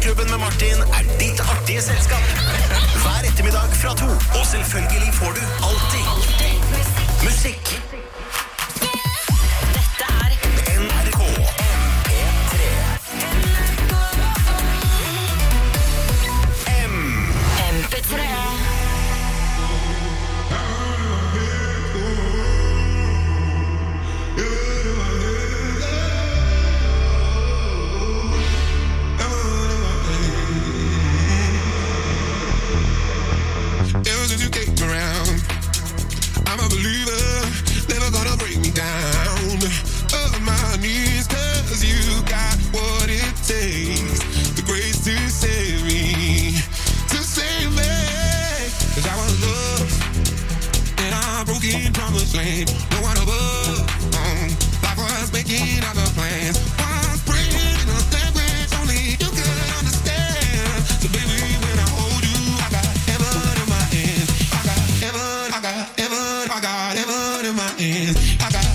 Morgenklubben med Martin er ditt artige selskap. Hver ettermiddag fra 2. Og selvfølgelig får du alltid musikk. Dette er NRK MP3. MP3. Ever since you came around, I'm a believer, never gonna break me down. On my knees, 'cause you got what it takes, the grace to save me, to save me. 'Cause I was lost in a broken promised land, no one above. Life was making other plans, was praying in a language only you could understand. So baby, when I hold you, I got heaven in my hands. I got heaven, I got heaven, I got heaven in my hands. I got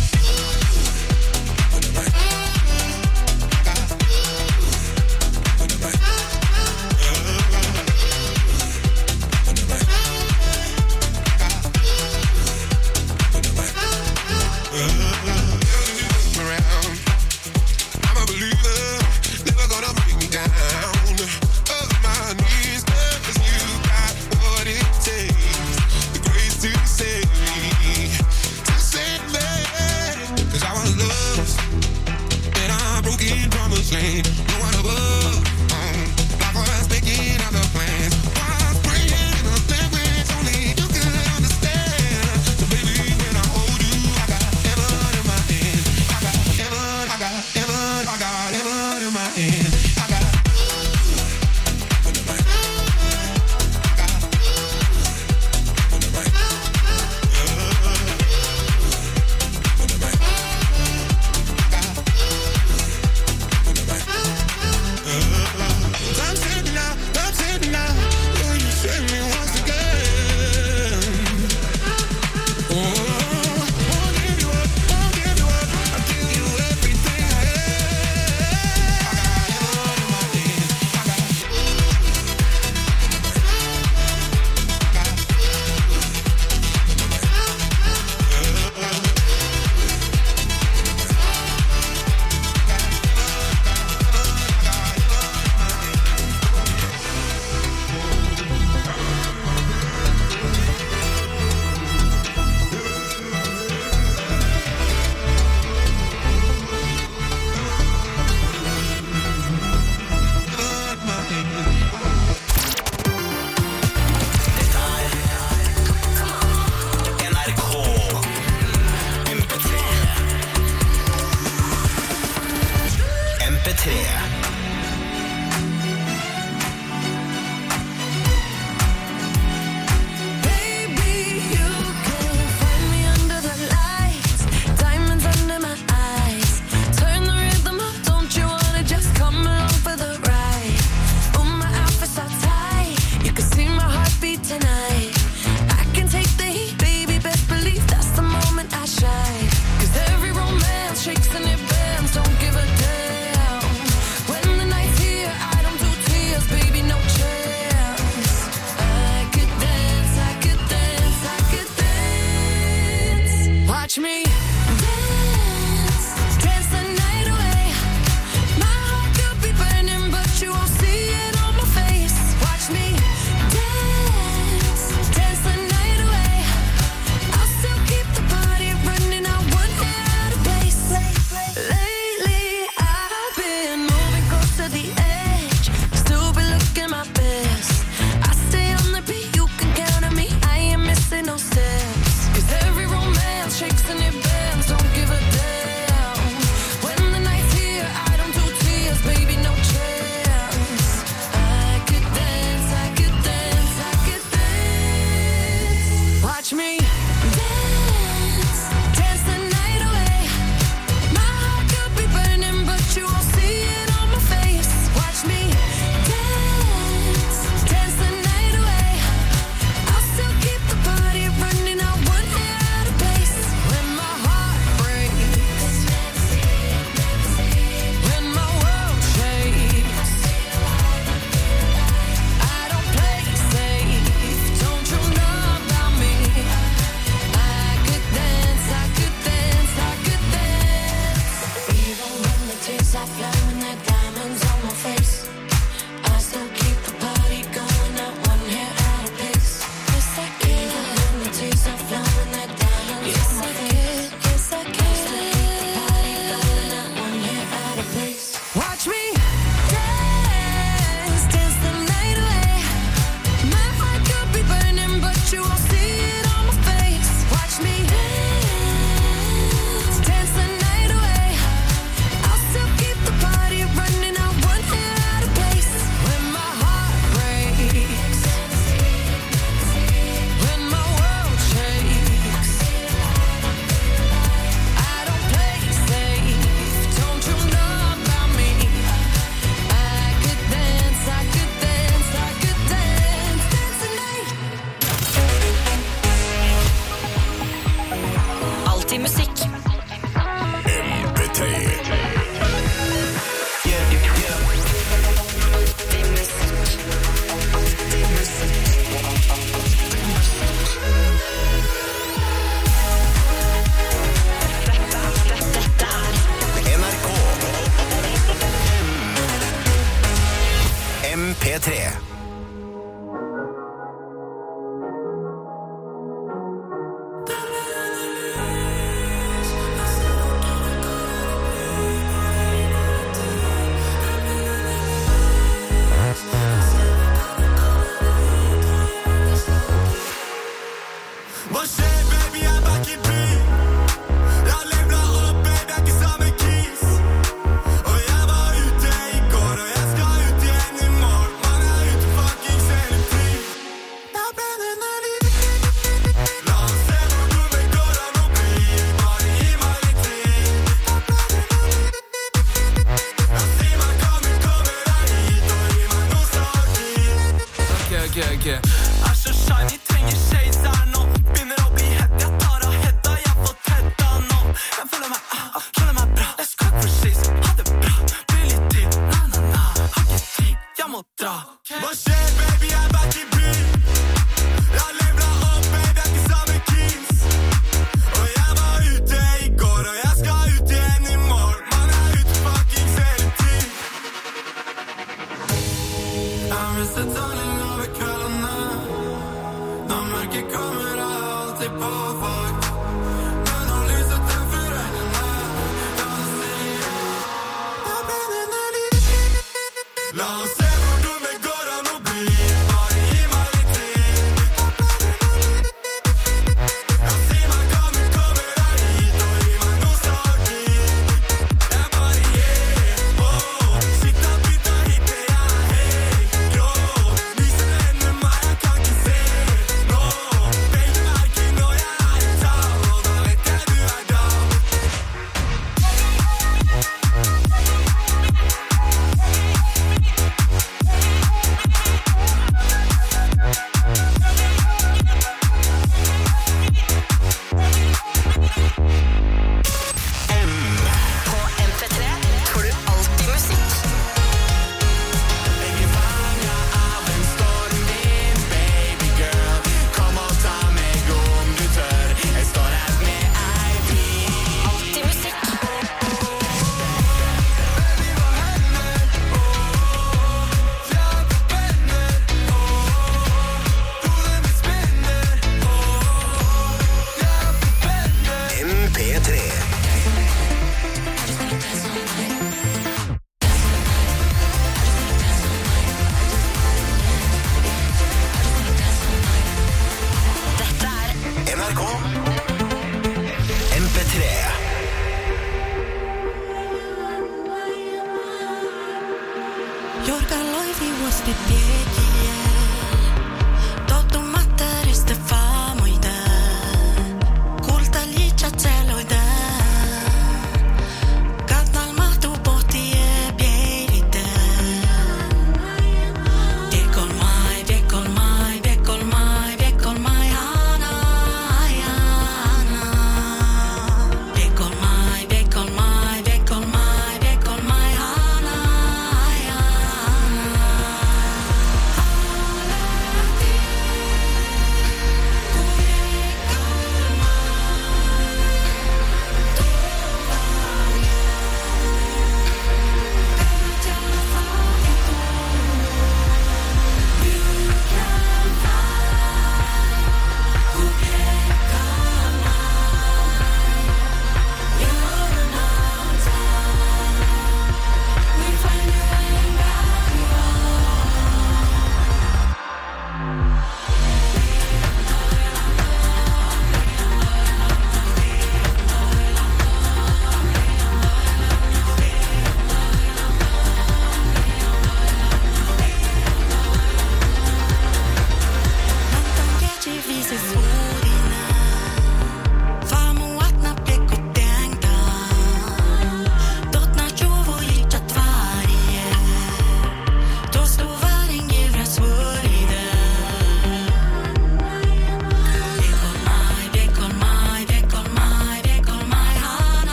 P3.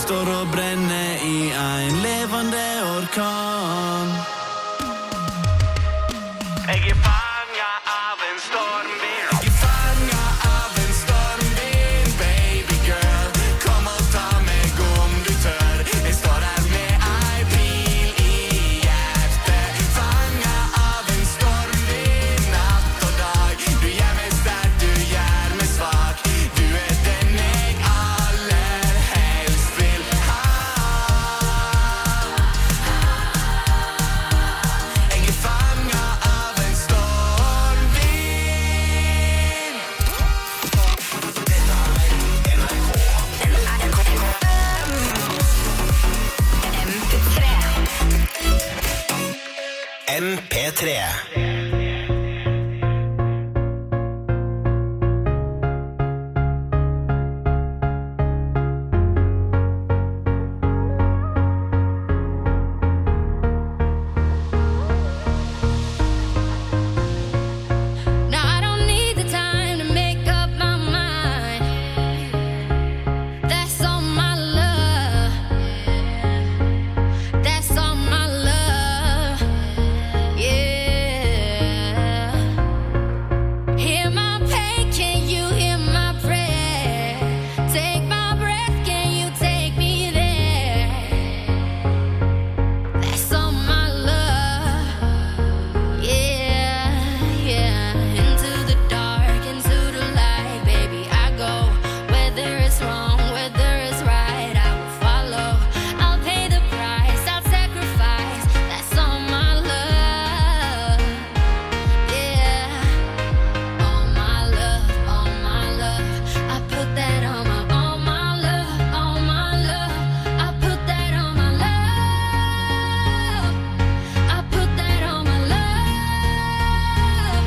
står og brenner i en levende orkan. Jeg fanget av en stormvind. Jeg fanget av en stormvind, baby girl. Kom og ta meg om du tør. Jeg står her med ei pil i hjertet. Fanget av en stormvind, natt og dag. Du gjør meg sterk, du gjør meg svak. Du den jeg aller helst vil ha. Jeg fanget av en stormvind. MP3. Now I don't need the time to make up my mind. That's all my love. That's all my love. Yeah. Hear my pain, can you hear my prayer? Take my breath, can you take me there? That's all my love. Yeah, yeah. Into the dark, into the light, baby, I go. Whether it's wrong, whether it's right, I will follow. I'll pay the price, I'll sacrifice. That's all my love. Yeah. All my love, all my love. I put that on my all my love, all my love. I put that on my love. I put that on my love.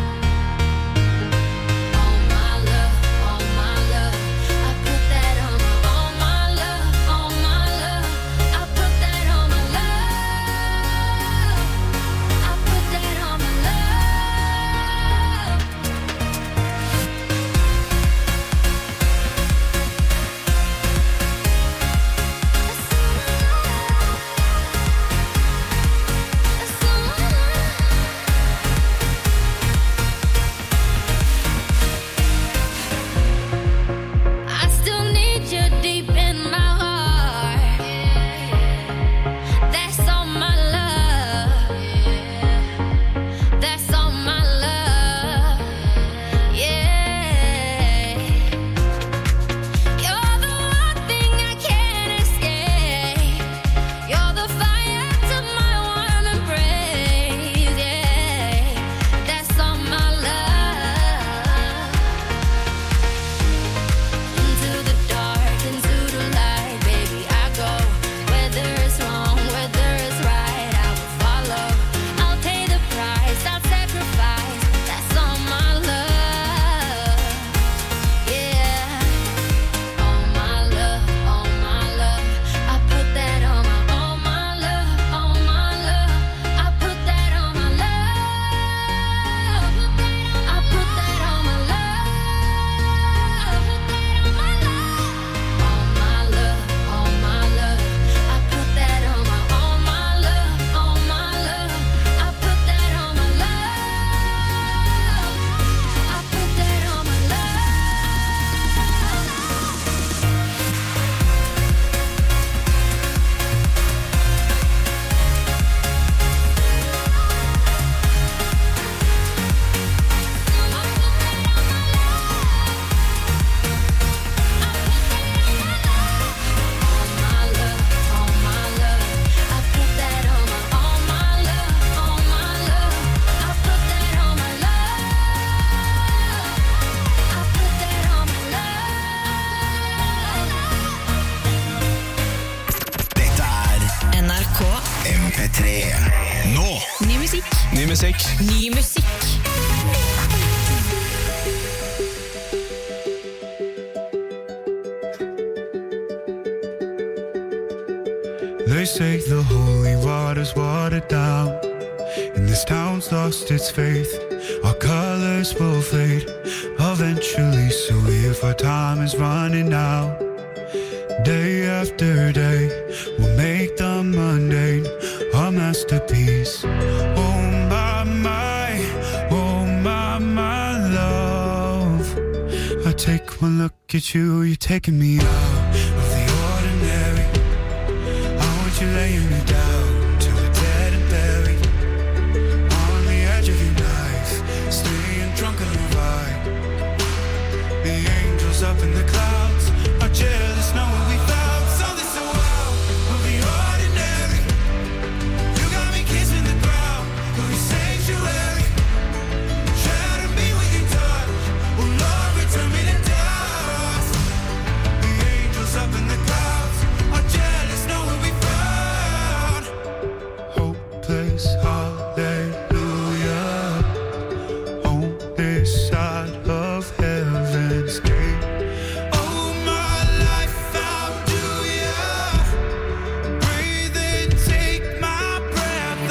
All my love, all my love. I put that on my all my love, all my love. I put that on my love. I put that on my love. I still need you deep in my heart. That's all my love. That's all my love. Yeah. You're the one thing I can't escape. You're the fire to my warm embrace. Yeah. That's all my love. Into the dark, into the light, baby, I go. Whether it's wrong, whether it's right, I will follow. I'll pay the price, I'll sacrifice. That's all my love. Yeah. All my love, all my love. I put that on my all my love, all my love. I put that on my love. I put that on my love. All my love, all my love. I put that on my all my love, all my love. I put that on my love. I put that on my love. Dette NRK. MP3. Nå. Ny musikk. Ny musikk. Ny musikk. They say the holy water's watered down, and this town's lost its faith. Our colors will fade eventually, so if our time is running out, Day after day, we'll make the mundane a masterpiece. Oh my love. I take one look at you, you're taking me out of the ordinary. I want you laying me down till we're dead and buried. On the edge of your knife, staying drunk on your ride. The angels up in the clouds are jealous knowing we found something so out of the ordinary. You got me kissing the ground of your sanctuary. Shatter me with your touch, oh Lord, return me to dust. The angels up in the clouds are jealous knowing we found hopeless hallelujah on this side of heaven's gate. Oh my life, how do ya breathe and take my breath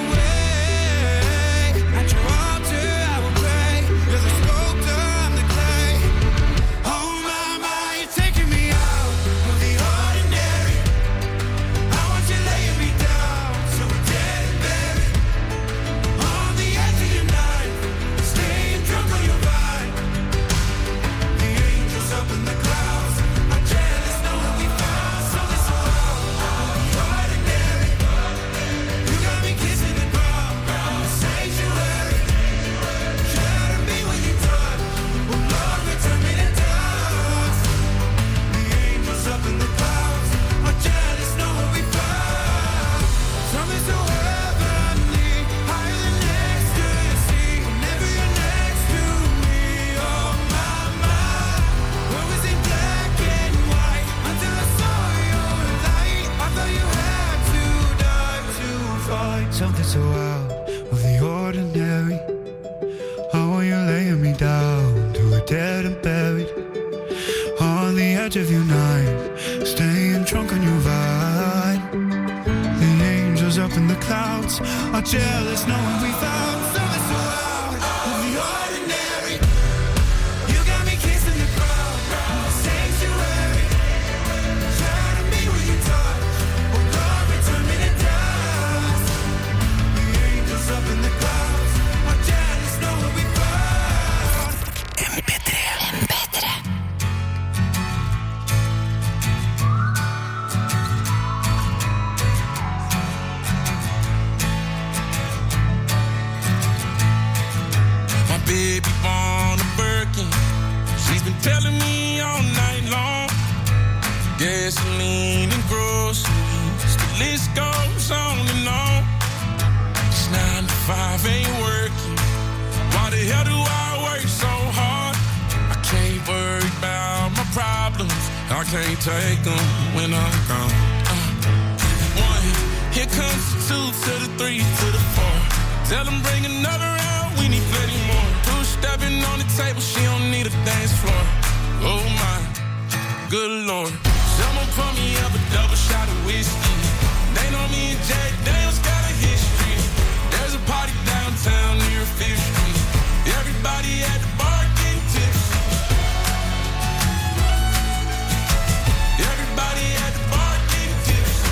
away? At your altar I will pray, you're the sculptor, I'm the clay. Oh my, you're taking me out of the ordinary. I want you laying me down so we're dead and buried. On the edge of your knife, staying drunk on your ride. The angels up in the clouds are jealous knowing we found something so out of the ordinary. You got me kissing the ground of the sanctuary. Shatter me with your touch, oh Lord, return me to dust. The angels up in the clouds are jealous knowing we found something so heavenly, higher than ecstasy. Whenever you're next to me, oh my, what was in black and white until I saw your light. I thought you had to die to find something so out of the ordinary. I want you laying me down till we're dead and buried. On the edge of your knife, staying drunk on your ride. The angels up in the clouds are jealous knowing we found something so out of the ordinary. You got me kissing the ground of the sanctuary. Shatter me with your touch, oh Lord, return me to dust. The angels up in the clouds are jealous knowing we found MP3. My baby born a Birkin. She's been telling me all night long. Gasoline and groceries, the list goes on and on. It's 9 to 5, ain't working. Why the hell do I work so hard? I can't worry about my problems. I can't take them when I'm gone. One, here comes the 2 to the 3 to the 4. Tell them bring another round, we need plenty more. 2 stepping on the table, she don't need a dance floor. Oh my, good Lord. Someone pour me up a double shot of whiskey. They know me and Jack Daniels got a history. There's a party downtown near 5th Street. Everybody at the bar getting tipsy. Everybody at the bar getting tipsy.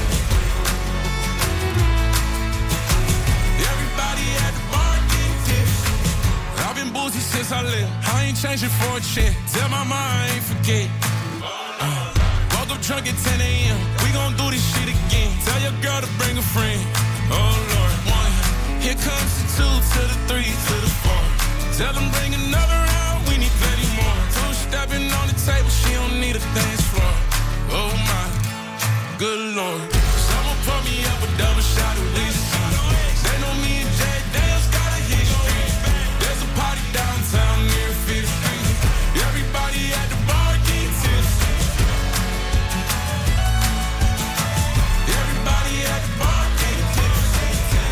Everybody at the bar getting tipsy. I've been boozy since I left. I ain't changing for a check. Tell my mom I ain't forget. Woke up drunk at 10 a.m. We gon' do this shit again. Tell your girl to bring a friend. Oh Lord. 1, here comes the 2 to the 3 to the 4. Tell them bring another round, we need plenty more. 2 stepping on the table, she don't need a dance floor. Oh my, good Lord. Someone pour me up a double shot of whiskey. They know me and Jack Daniels got a history. There's a party downtown near 5th Street. Everybody at the bar getting tipsy. Everybody at the bar getting tipsy.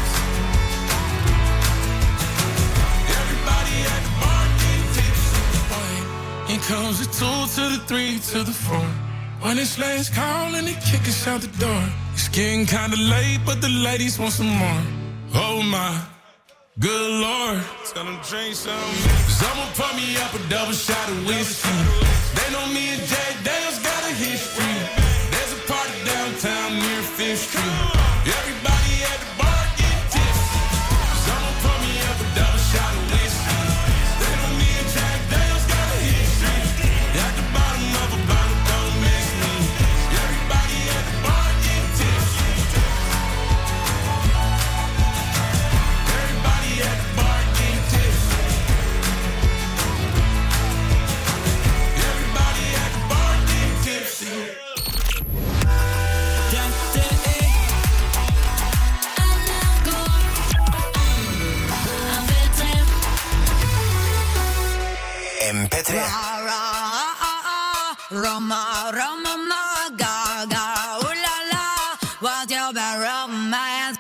Everybody at the bar getting tipsy. Here comes the 2 to the 3 to the 4. When it's last call and they kick us out the door. It's getting kinda late, but the ladies want some more. Oh my, good Lord. Tell them drink some. Someone pour me up a double shot of whiskey. They know me and Jack Daniels got a history. downtown near Fifth Street. Everybody at the bar get tipsy. Someone pour me up a double shot of whiskey. They know me and Jack Daniels got a history. At the bottom of a bottle, don't miss me. Everybody at the bar get tipsy. Everybody at the bar get tipsy. Everybody at the bar get tipsy. MP3. Roma, Roma, ma, ga, ga, ooh la la, what's your bad romance?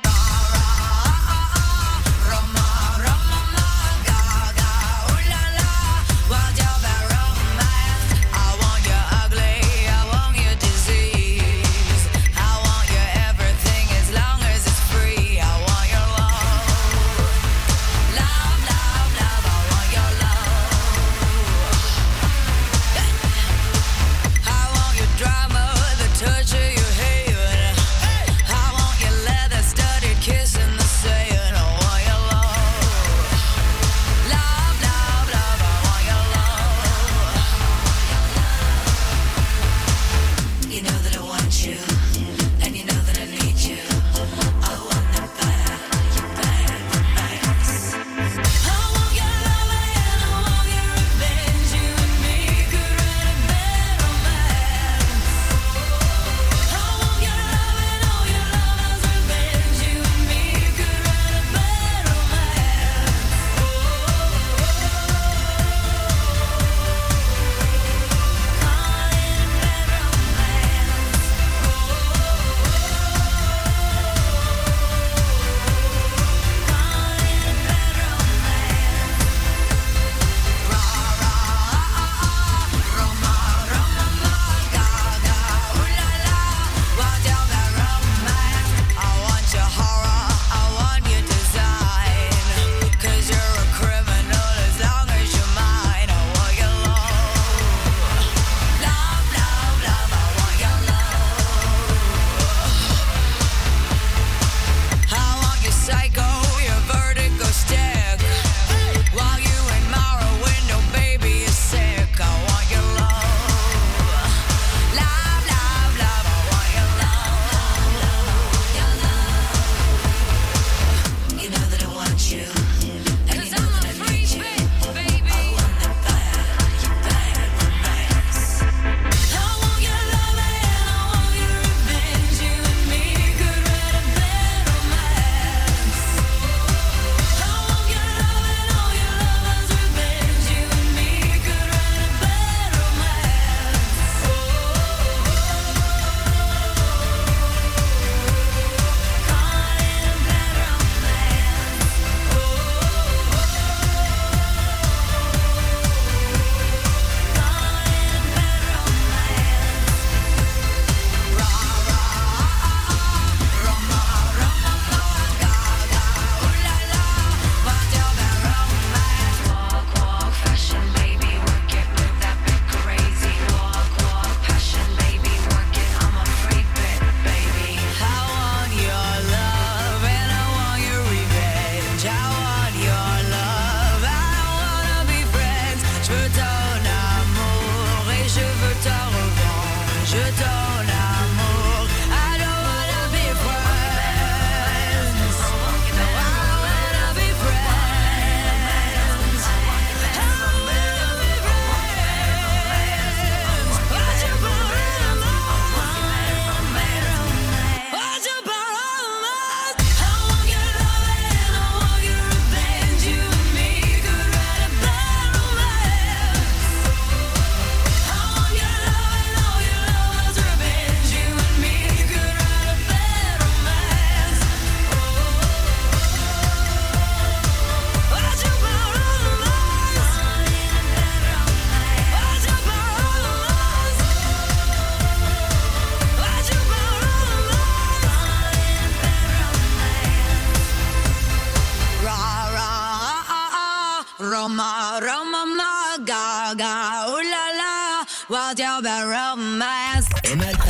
Roma, Roma, ma, ga, ga, ooh la la, what's your bad romance? I want you ugly, I want you disease, I want you everything as long as it's free. I want your love, love, love, love. I want your love. I want your drama, the touch of your hair. I want your leather-studded kiss in the sand. I want your love, love, love, love. I want your love. You know that I want you, and you know that I need you. I want the bad, romance. I want your love and I want your revenge. You and me could write a bad romance. I want your love and all your lovers' revenge. You and me could write a bad romance. Roma, Roma, ma, ga, ga, ooh la la, what's your bad romance? NRK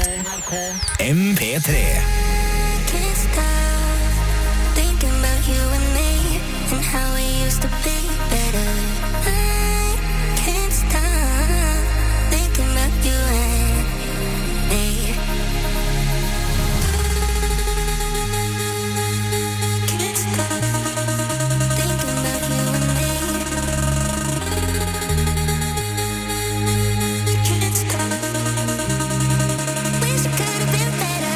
NRK MP3. Can't stop thinking about you and me and how we used to be better. I can't stop thinking about you and me. Can't stop thinking about you and me. Can't stop. Wish it could have been better.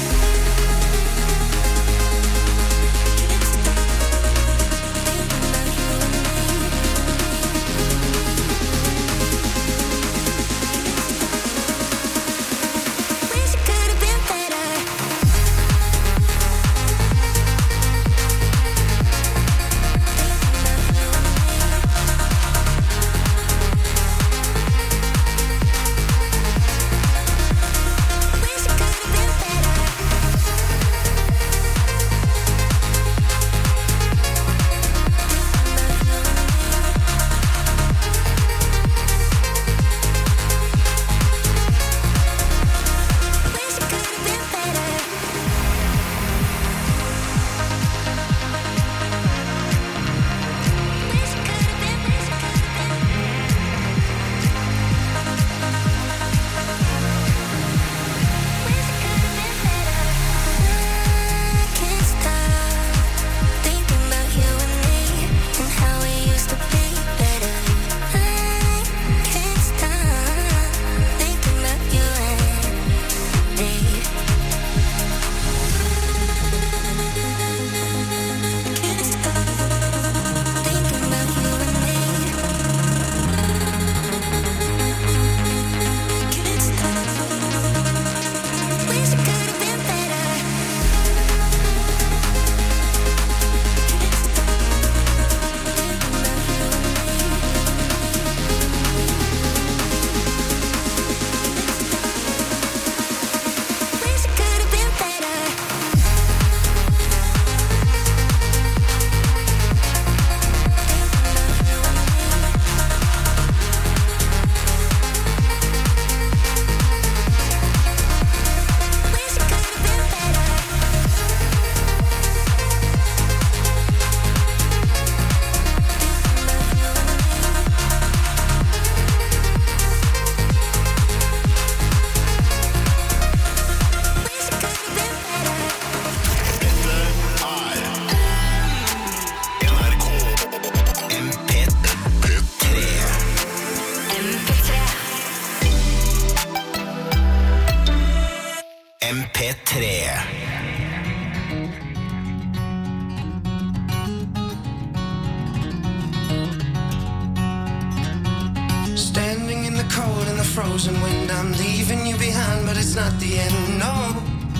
Standing in the cold and the frozen wind, I'm leaving you behind, but it's not the end. No,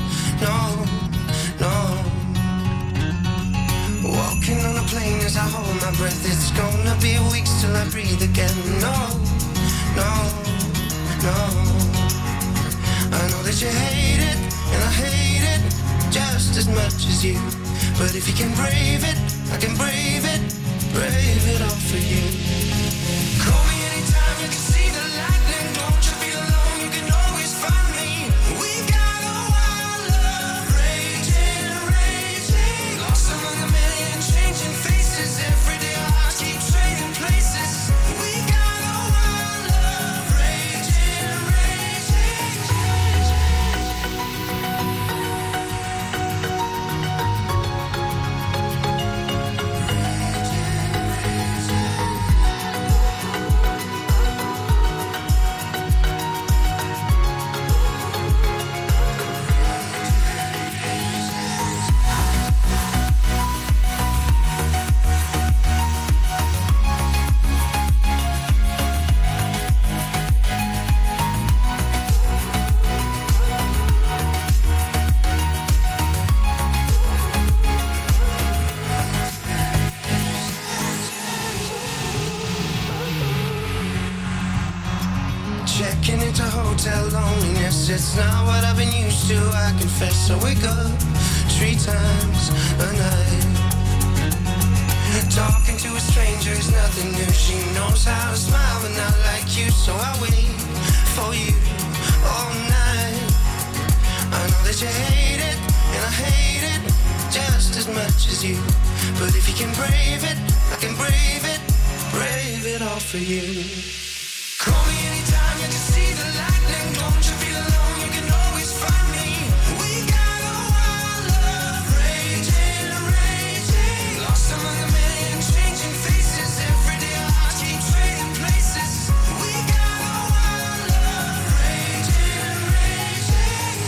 no, no. Walking on a plane as I hold my breath. It's gonna be weeks till I breathe again. No, no, no. I know that you hate it, and I hate it just as much as you. But if you can brave it, I can brave it all for you. Call me anytime you can see the lightning. Don't you feel alone, you can always find me. We got a wild love, raging, raging. Lost among a million changing faces. Every day our hearts keep trading places. We got a wild love, raging, raging. Checking into hotel loneliness, it's not what I've been used to, I confess. I wake up 3 times a night. Talking to a stranger is nothing new. She knows how to smile but not like you. So I wait for you all night. is you. But if you can brave it, I can brave it all for you. Call me anytime you can see the lightning. Don't you feel alone, you can always find me. We got a wild love, raging, raging. Lost among a million changing faces. Every day our hearts keep trading places. We got a wild love, raging, raging.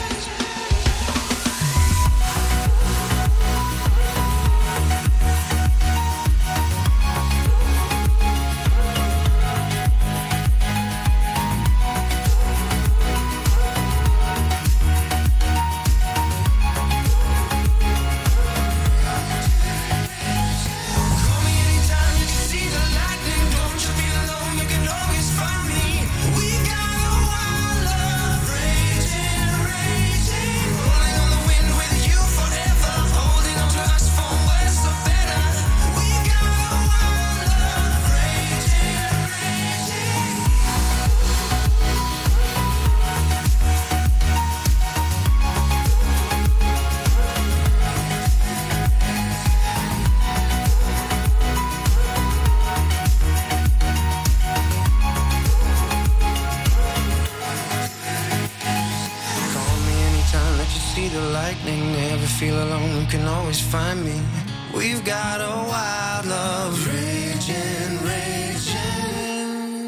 Feel alone, you can always find me. We've got a wild love, raging, raging.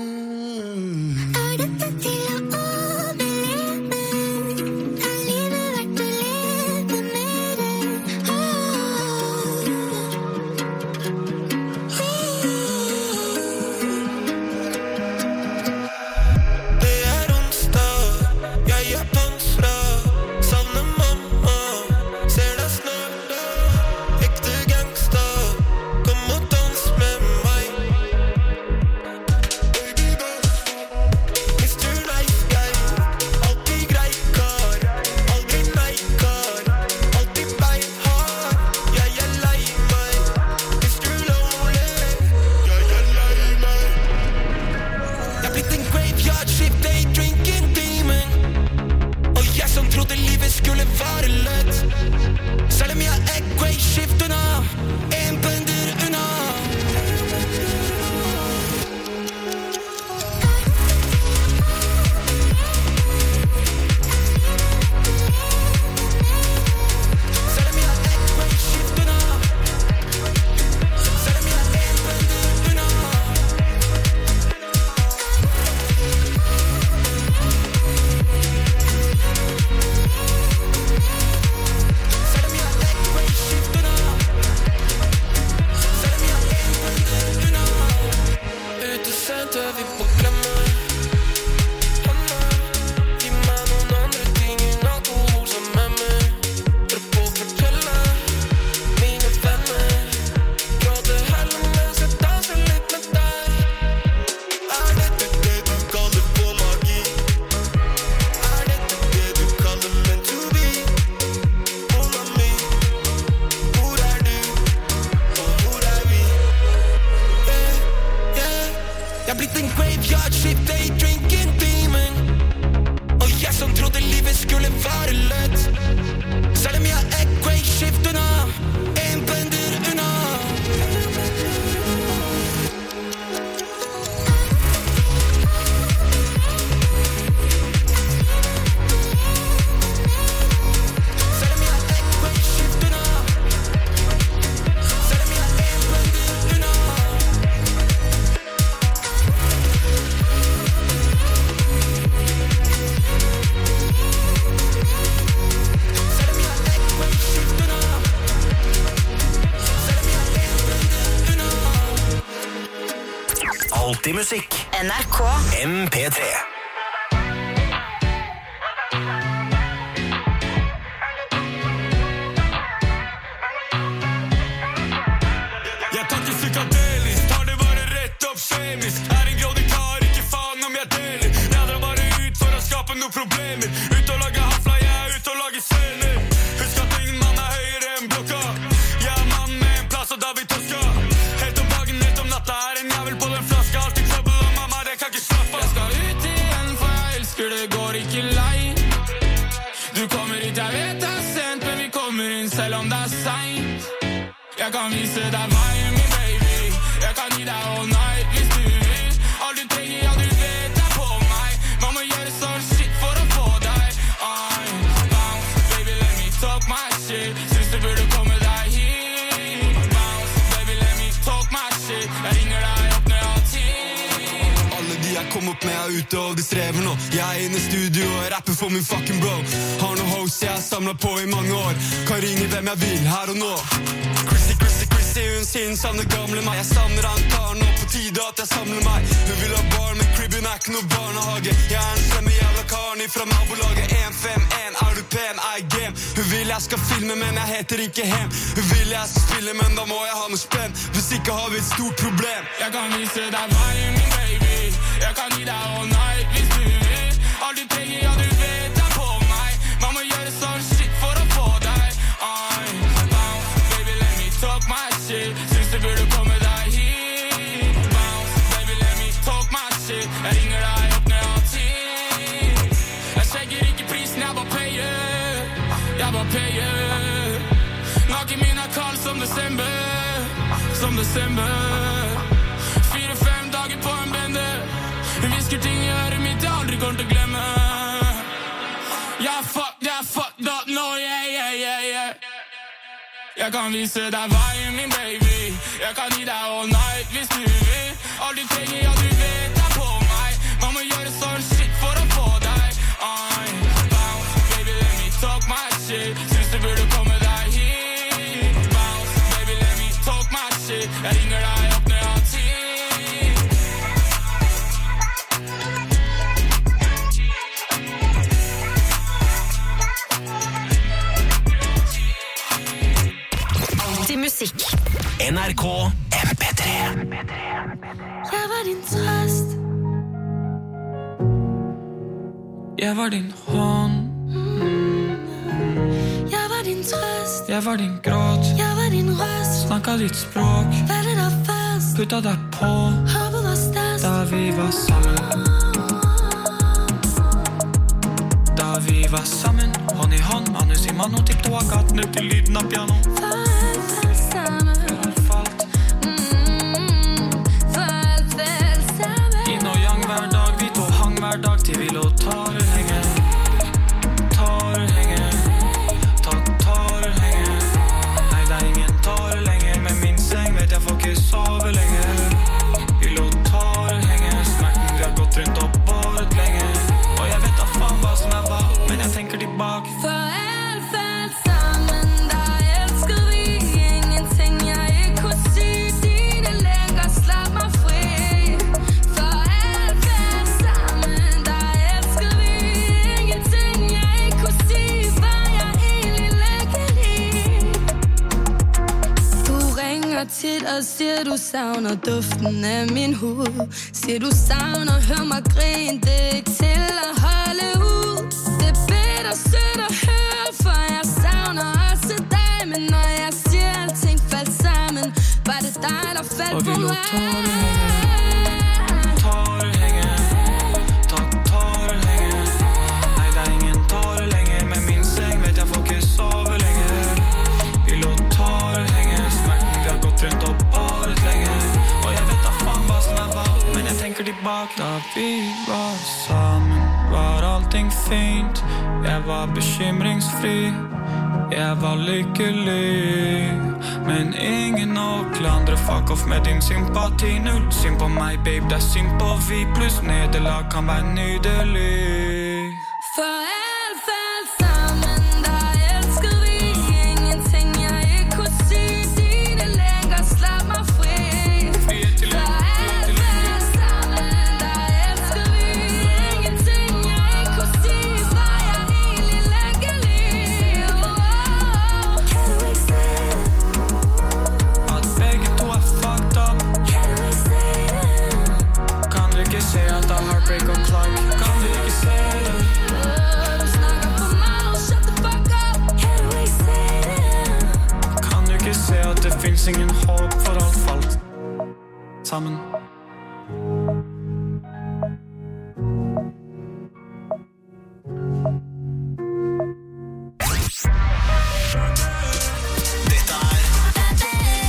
Alltid musikk. NRK MP3. Jeg tar ikke psykadelisk, tar det bare rett opp kjemisk. Er en grådig kar, ikke faen om jeg deler. Jeg drar bare ut for å skape noen problemer. Ut og lage hafla, jeg er ut og lage scener. Husk at ingen mann er høyere enn blokka. Jeg er mann med en plass og David Toska. Helt om dagen, helt om natta, er en jævel på den flaska. Alltid trøbbel og mamma, det kan ikke slappe. Jeg skal ut igjen, for jeg elsker det, går ikke lei. Du kommer hit, jeg vet det er sent, men vi kommer inn selv om det er sent. Jeg kan vise deg veien, min baby. Jeg kan gi deg all night hvis du vil. Alt du trenger, ja, du vet det på meg. Man må gjøre sånn shit for å få deg. Bounce, baby, let me talk my shit. Synes du burde komme deg hit. Bounce, baby, let me talk my shit. Jeg ringer deg opp når jeg har tid. Alle de jeg kom opp med er ute og de strever nå. Jeg er inne i studio og rapper for min fucking bro. Har noen hosts jeg har samlet på i mange år. Kan ringe hvem jeg vil her og nå. Chrissy, hun sier hun savner gamle meg. Jeg savner han karen og på tide at jeg samler meg. Hun vil ha barn, men cribben er ikke noe barnehage. Jeg er en slemme jævla karen ifra nabolaget. 151, er du pen, I game. Hun vil jeg skal filme, men jeg heter ikke Hem. Hun vil jeg skal spille, men da må jeg ha noe spenn. Hvis ikke har vi et stort problem. Jeg kan vise deg veien, min baby. Jeg kan gi deg all night hvis du vil. Alt du trenger, ja, du vet det på meg. Man må gjøre sånn shit for å få deg. Bounce, baby, let me talk my shit. Synes du burde komme deg hit. Bounce, baby, let me talk my shit. Jeg ringer deg opp når jeg har tid. Jeg sjekker ikke prisen, jeg bare payer. Jeg bare payer. Naken min er kald som desember. Som desember. 4-5 dager på en bende. Hun visker ting i øret mitt jeg aldri kommer til å glemme. Jeg fucked up nå, yeah. Jeg kan vise deg veien, min baby. Jeg kan gi deg all night hvis du vil. Alt du trenger, ja, du vet det på meg. Man må gjøre sånn shit for å få deg. Bounce, baby, let me talk my shit. Synes du burde komme deg hit. Bounce, baby, let me talk my shit. Jeg ringer deg opp når jeg har tid. Musikk. NRK MP3. Jeg var din trøst. Jeg var din hånd. Jeg var din trøst. Jeg var din gråt. Jeg var din røst. Snakket ditt språk. Valgte deg først. Puttet deg på. Håpet var størst. Da vi var sammen. Da vi var sammen. Hånd i hånd. Manus i mano. Tippte og gaten ut til lyden av piano. Hver dag til vi lå tårer henge. Tårer henge. Tårer henge. Nei, det er ingen tårer lenger. Med min seng vet jeg får ikke sove lenger. Vi lå tårer henge. Smerten vi har gått rundt og båret lenge. Og jeg vet da faen hva som er hva, men jeg tenker tilbake. For alt falt sammen, da elsker vi ingenting jeg ikke kunne si. Dine længer slap meg fri. Tit og siger du savner duften af min hud. Siger du savner, hør mig grine. Det er ikke til at holde ud. Det er bitter sødt at høre, for jeg savner også dig. Men når jeg siger alting faldt sammen, var det dig der faldt på mig. Tårer hænge. Tårer hænge. Nej, der er ingen tårer længere. Med min seng vet jeg får ikke sove længere. Vi lå tårer hænge. Gått rundt og båret lenge. Og jeg vet da faen hva som er hva, men jeg tenker tilbake. Da vi var sammen, var allting fint. Jeg var bekymringsfri. Jeg var lykkelig. Men ingen å klandre. Fuck off med din sympati. Null synd på meg, babe, det er synd på vi. Pluss nederlag kan være nydelig. For alt faldt sammen, da elsker vi ingenting jeg ikke kunne si. Slap mig fri. For alt faldt sammen, da elsker vi ingenting jeg ikke kunne si. Var jeg egentlig lykkelig? Kan du ikke se det? At begge to er fucked up. Kan du ikke se det? Kan du ikke se at det er heartbreak og Clark? Kan du ikke se det? Du snakker for meget, shut the fuck up. Kan du ikke se det? Kan du ikke se at det finnes ingen håp for alt falt sammen? Dette er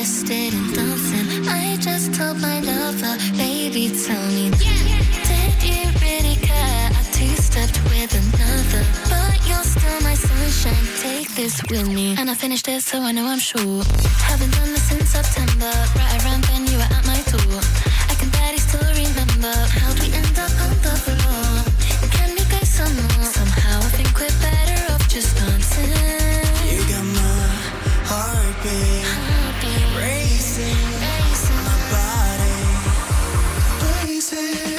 interested in dancing. I just told my lover, baby, tell me, did you really care? I two-stepped with another, but you're still my sunshine. Take this with me, and I finished it, so I know I'm sure. Haven't done this since September. Right around then, you were at my door. I can barely still remember how'd we end up on the floor. Can we go some more? Somehow I think we're better off just dancing. You got my heartbeat racing, my body blazing.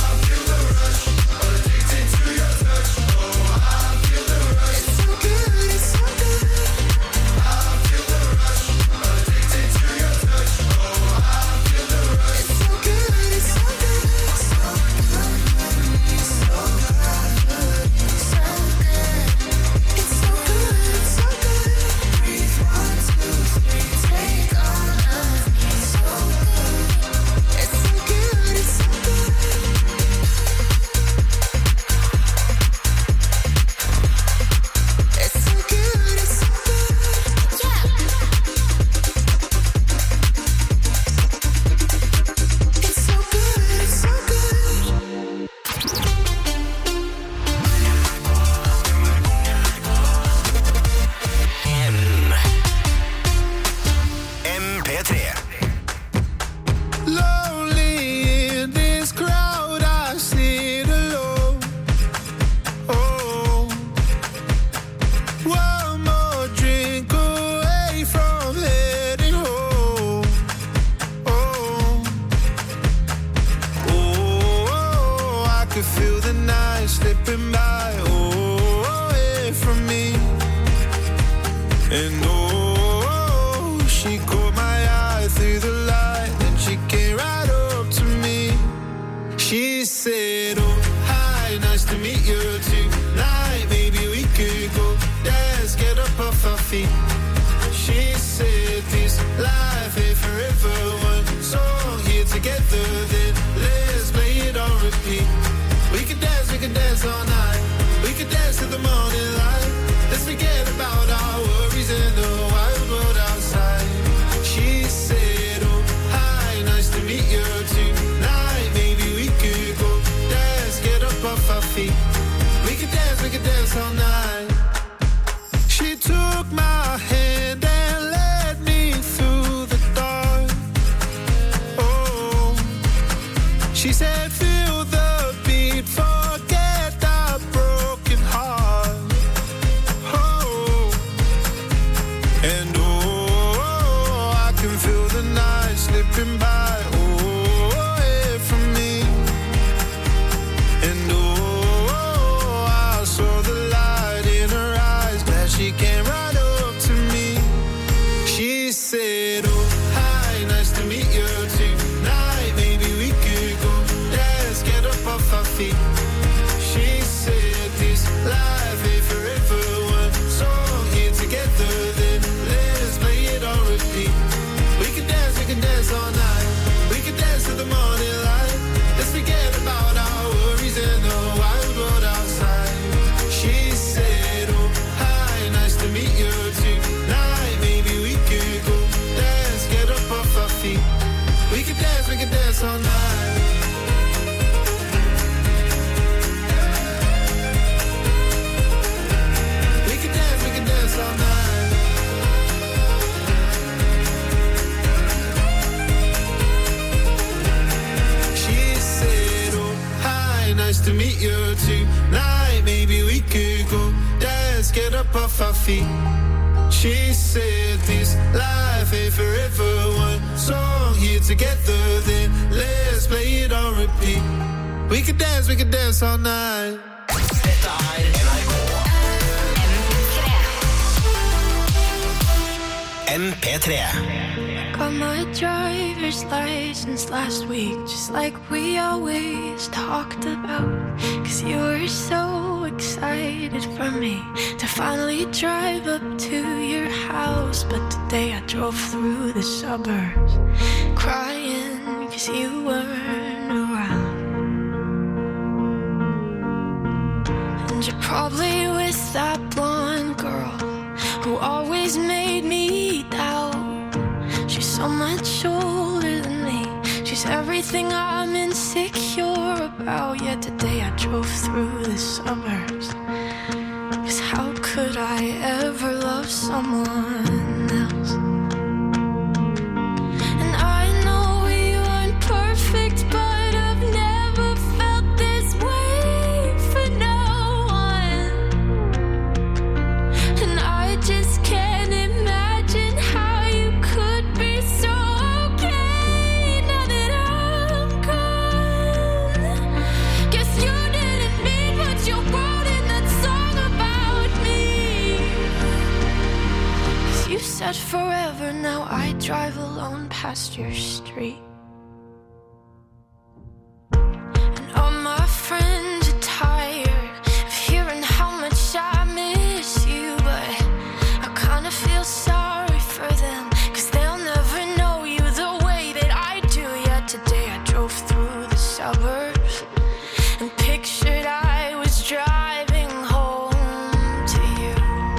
She said this life ain't forever. One song here together, then let's play it on repeat. We could dance all night. Dette NRK MP3. Got my driver's license last week, just like we always talked about. 'Cause you were so excited for me to finally drive up to your house. But today I drove through the suburbs crying 'cause you weren't around. And you're probably with that blonde girl who always made me doubt. She's so much older than me. She's everything I'm insecure about. Yet today I drove through the suburbs. 'Cause how could I ever love someone else? And I know we weren't perfect, but I've never felt this way for no one. And I just can't imagine how you could be so okay now that I'm gone. Guess you didn't mean what you wrote in that song about me. 'Cause you said forever, now I drive alone past your street. And all my friends are tired of hearing how much I miss you, but I kinda feel sorry for them, 'cause they'll never know you the way that I do. Yet today I drove through the suburbs and pictured I was driving home to you.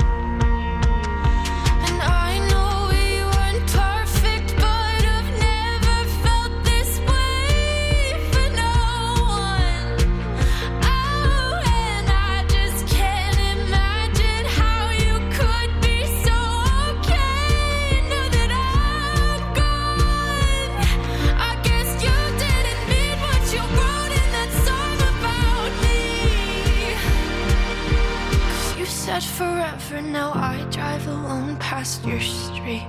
And I know we weren't perfect, but I've never felt this way for no one. Oh, and I just can't imagine how you could be so okay now that I'm gone. I guess you didn't mean what you wrote in that song about me. 'Cause you said forever, now I drive alone past your street.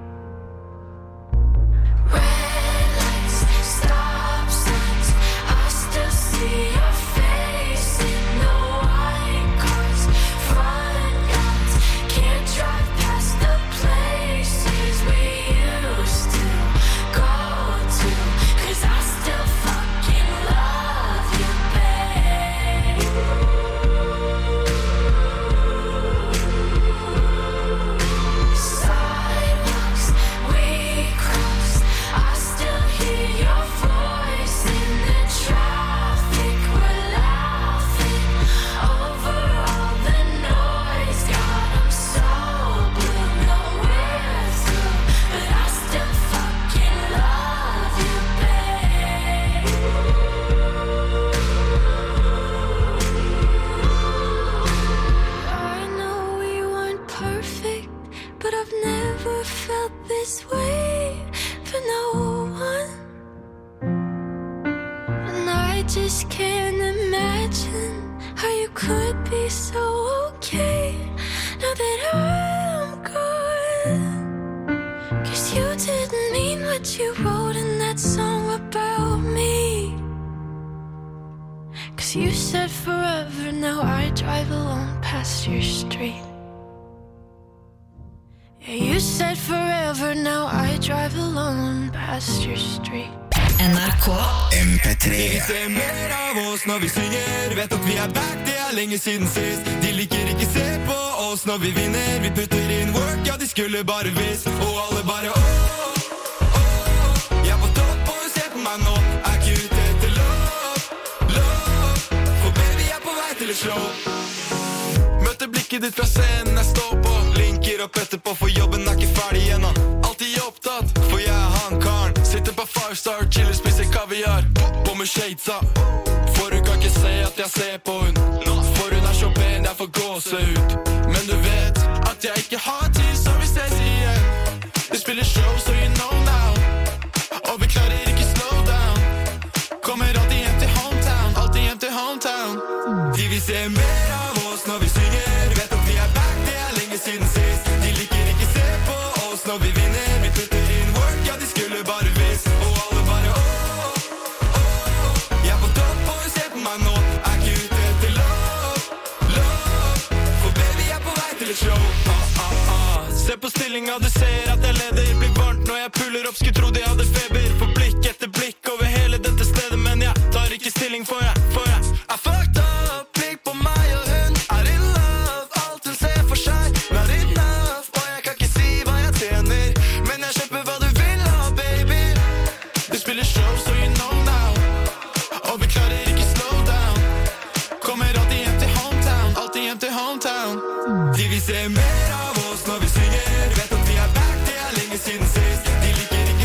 Red lights, stop signs, I still see your face in the white cars, front yards. Can't drive past the places we used to go to, 'cause I still fucking love you, babe. Sidewalks we crossed, I still hear your voice in the traffic. We're laughing over all the noise. God, I'm so blue, no we're through, but I still fucking love you, babe. I know we weren't perfect, but I've never felt this way for no one. And I just can't imagine how you could be so okay now that I'm gone. 'Cause you didn't mean what you wrote in that song about me. 'Cause you said forever, now I drive alone past your street. Yeah, you said forever, now I drive alone past your street. NRK MP3. Vi ser mer av oss når vi synger. Vet at vi er back, det er lenge siden sist. De liker ikke se på oss når vi vinner. Vi putter inn work, ja de skulle bare visst. Og alle bare åh, jeg er på topp og se på meg nå. Er ikke ute etter lov, lov. For baby jeg er på vei til et show. Møter blikket ditt fra scenen, jeg står på. Linker opp etterpå, for jobben er ikke ferdig ennå. Alltid opptatt, for jeg er han karen. Sitter på 5-star, chiller, spiser kaviar. På med shadesa, for hun kan ikke se at jeg ser på hun. For hun er så pen, jeg får gåse ut. Men du vet at jeg ikke har tid, så vi ses igjen. Vi spiller show, so you know now. Og vi klarer ikke slow down. Kommer alltid hjem til hometown, alltid hjem til hometown. De vil se mer av oss når vi synger. Vet at vi er back, det er lenge siden sist. De liker ikke se på oss når vi vinner. Vi putter inn work, ja de skulle bare visst. Og alle bare åh, jeg er på topp og se på meg nå. Er ikke ute etter lov, lov. For baby jeg er på vei til et show. Se på stillinga, du ser at jeg leder. Blir varmt når jeg puller opp, skulle tro de hadde feber. For blikk etter blikk over hele dette stedet. Men jeg tar ikke stilling for jeg er fucked up. Blikk på meg og hun er in love. Alt hun ser for seg, not enough. Og jeg kan ikke si hva jeg tjener, men jeg kjøper hva du vil ha, baby. Du spiller show, so you know now. Og vi klarer ikke slow down. Kommer alltid hjem til hometown, alltid hjem til hometown. De vil se mer av oss når vi synger. Vet at vi er back, det er lenge siden sist. De liker ikke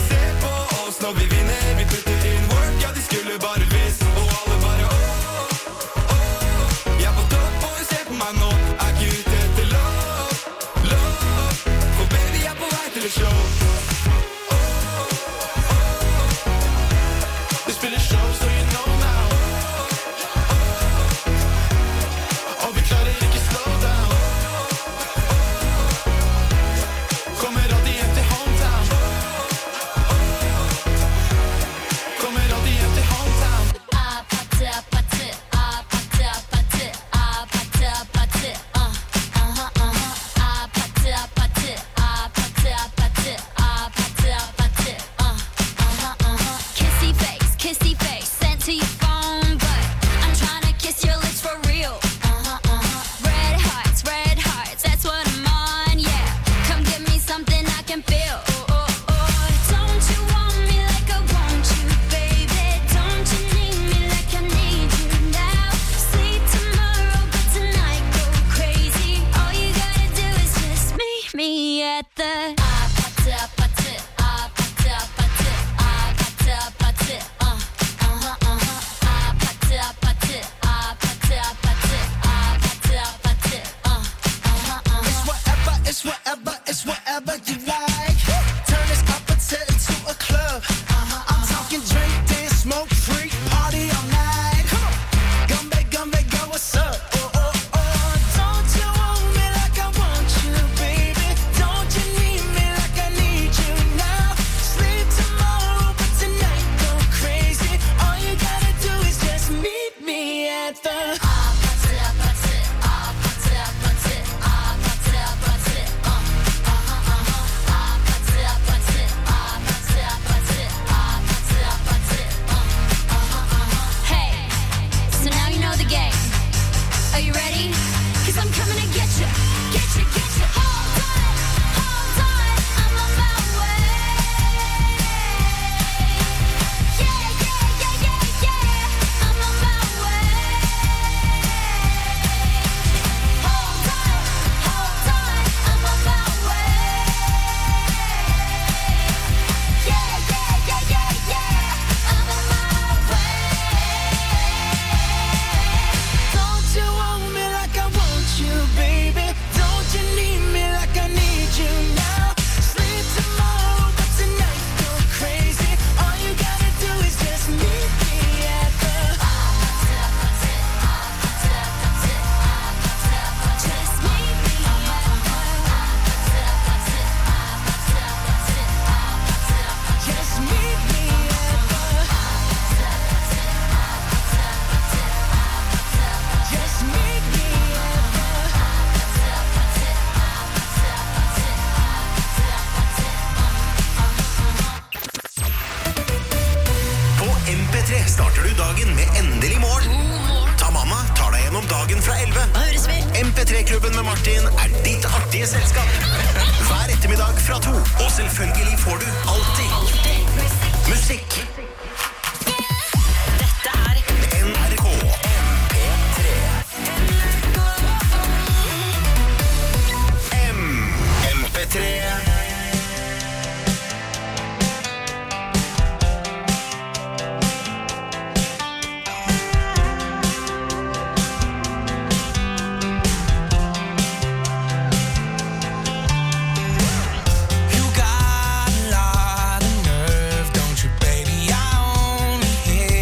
at the It's whatever you like. Turn this opposite into a club. I'm talking drink, dance, smoke, freak, party all night. Gumbe, go, what's up? Oh. Don't you want me like I want you, baby? Don't you need me like I need you now? Sleep tomorrow, but tonight go crazy. All you gotta do is just meet me at the starter du dagen med endelig morgen. Ta mamma tar deg gjennom dagen fra 11. MP3-klubben med Martin er ditt artige selskap. Hver ettermiddag fra 2. Og selvfølgelig får du alltid musikk. Dette er NRK MP3. MP3. You got a lot of nerve, don't you, baby? I only hear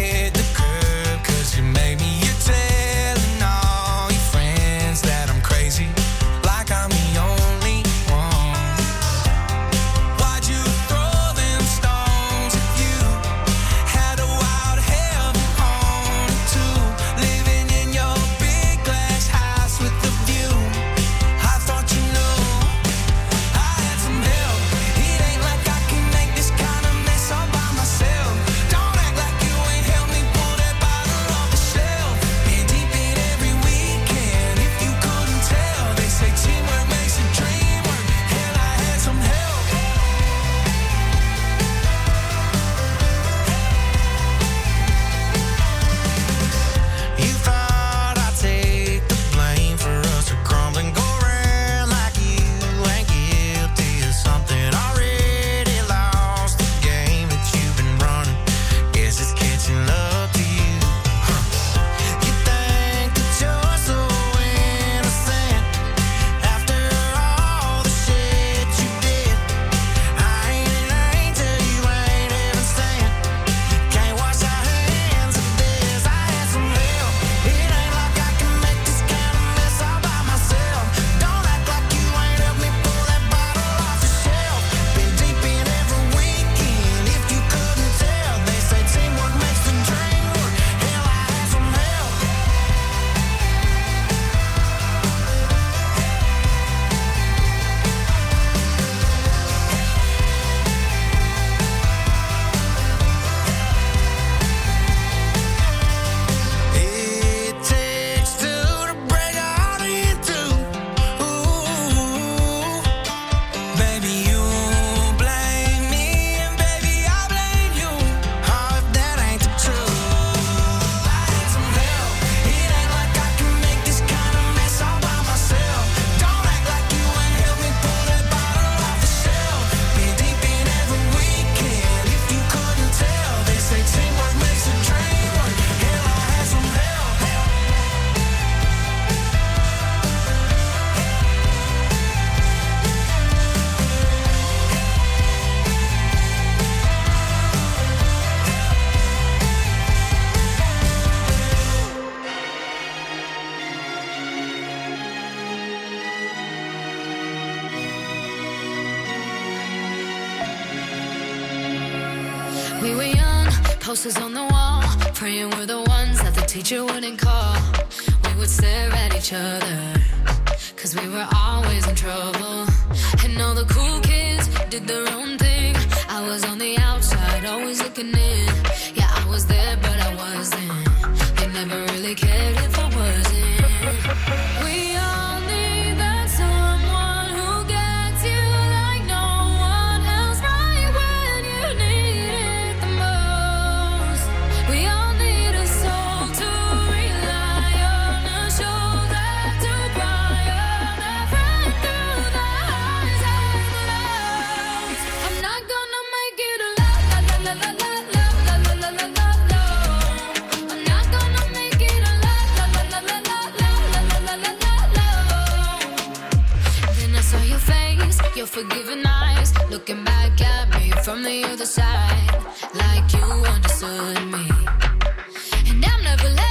We were young, posters on the wall, praying we're the ones that the teacher wouldn't call. We would stare at each other, cause we were always in trouble. And all the cool kids did their own thing. I was on the outside, always looking in. Yeah, I was there, but I wasn't. They never really cared if I wasn't. We all need that someone who gets you like no one else, right when you need it the most. We all need a soul to rely on, a shoulder to cry on, a friend through the highs and the lows. I'm not gonna make it alone. La la la la la la la la la la la. I'm not gonna make it alone. La la la la la la la la la la la. Then I saw your face, your forgiving eyes, looking back at me from the other side, like you understood me. And I'm never letting